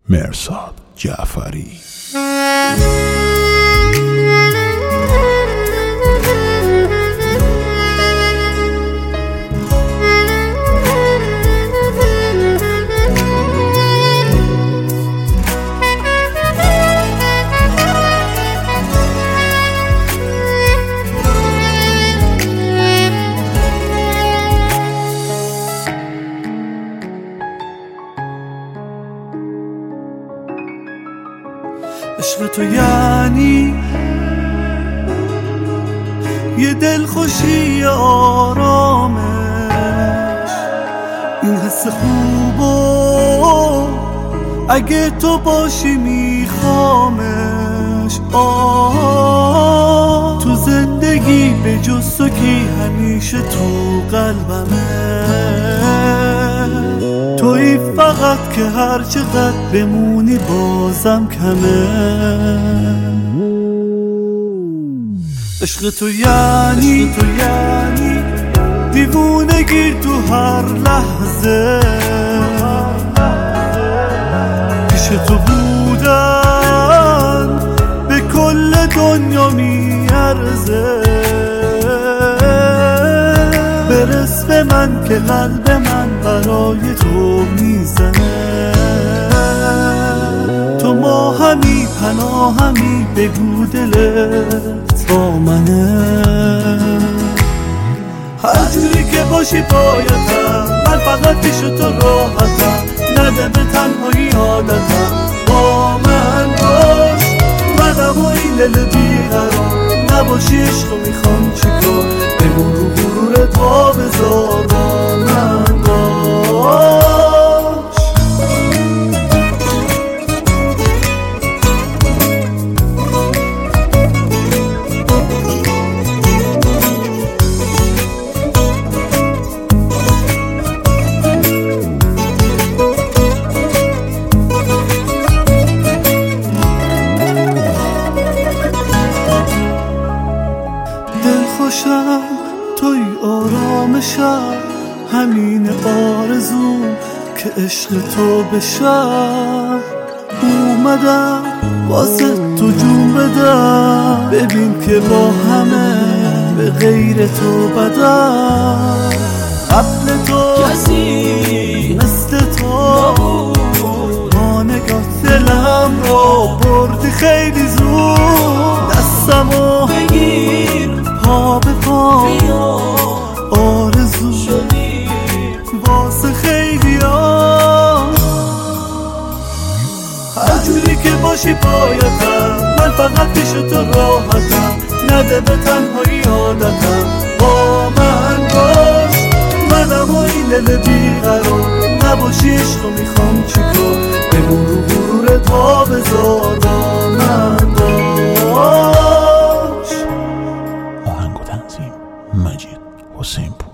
مرصاد جعفری. عشق تو یعنی یه دلخوشی آرامش، این حس خوبو اگه تو باشی میخوامش. تو زندگی به جز تو کی همیشه تو قلبمه، تویی فقط که هر چقدر بمونی بازم کمه. عشق تو یعنی دیوونگی تو هر لحظه، پیش تو بودن به کل دنیا میارزه. برس به من که قلب من برای تو میزنه، تو ماهمی پناهمی بگو دلت با منه. هر جوری که باشی پایتم، من فقط پیش تو راحتم، نده به تنهایی عادتم، با من باش منم و این دل بیقرار. نباشی عشق و میخوام چیکار، بمون رو غرورت وا بذار، با من باش. دلخوشم توی آرامشم، همین آرزو که عشق تو بشم. اومدم واسه تو جون بدم، ببین که با همه به غیر تو بدم. قبل تو کسی مثل تو با نگاه دلم رو بردی خیلی زود. دستمو بگیر پا به پا، آرزو شدی واسه خیلی ها. هر جوری که باشی پایتم، من فقط پیش تو راحتم، نده به تنهایی عادتم، با من باش منم و این دل بیقرار. نباشی عشق و میخوام چیکار، بمون رو غرورت وا بذار، با من باش. آهنگ و تنظیم مجید حسین.